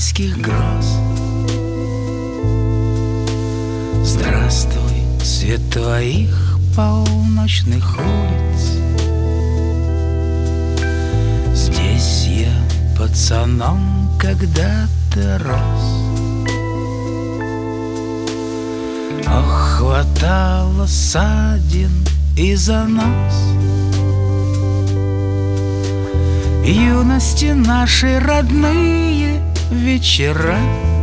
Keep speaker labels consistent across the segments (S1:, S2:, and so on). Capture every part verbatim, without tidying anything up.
S1: майских гроз. Здравствуй, свет твоих полночных улиц. Здесь я пацаном когда-то рос. Ох, хватало ссадин и занос. Юности наши родные вечера,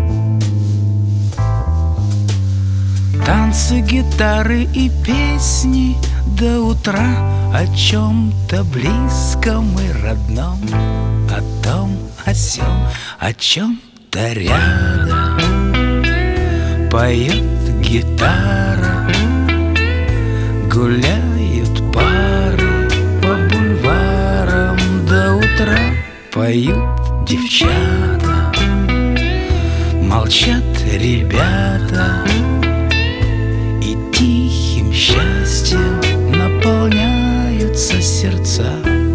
S1: танцы, гитары и песни до утра. О чем-то близком и родном, о том, о сём, о чем-то рядом. Поет гитара, гуляют пары по бульварам до утра. Поют девчата, молчат ребята, и тихим счастьем наполняются сердца.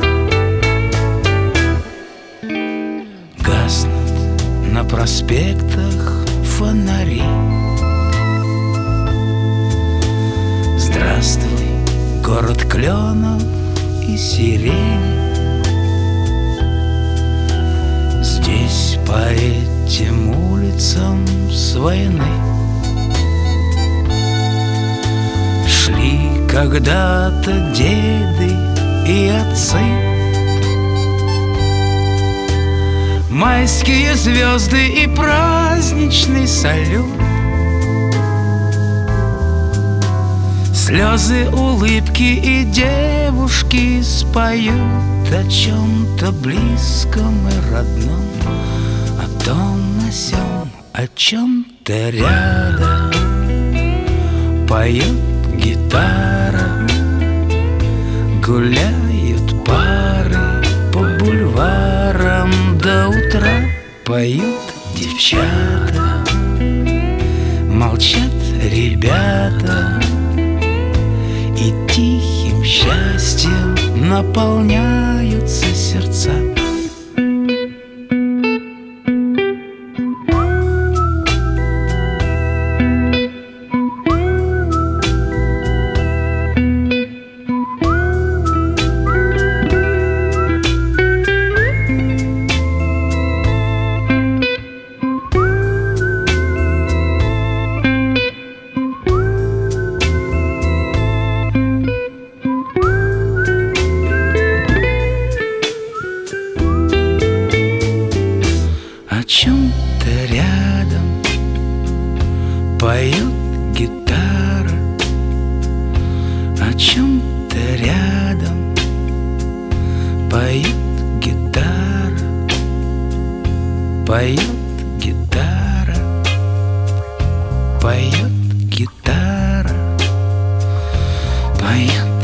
S1: Гаснут на проспектах фонари. Здравствуй, город кленов и сирени. Здесь по этим улицам с войны шли когда-то деды и отцы. Майские звезды и праздничный салют, слезы, улыбки и девушки споют о чем-то близком и родном, о том, о сём, о чем-то рядом. Поет гитара, гуляют пары по бульварам до утра. Поют девчата, молчат ребята, и тихим счастьем наполняются сердца. О чем-то рядом поет гитара, о чем-то рядом поет гитара, поет гитара, поет гитара, поет.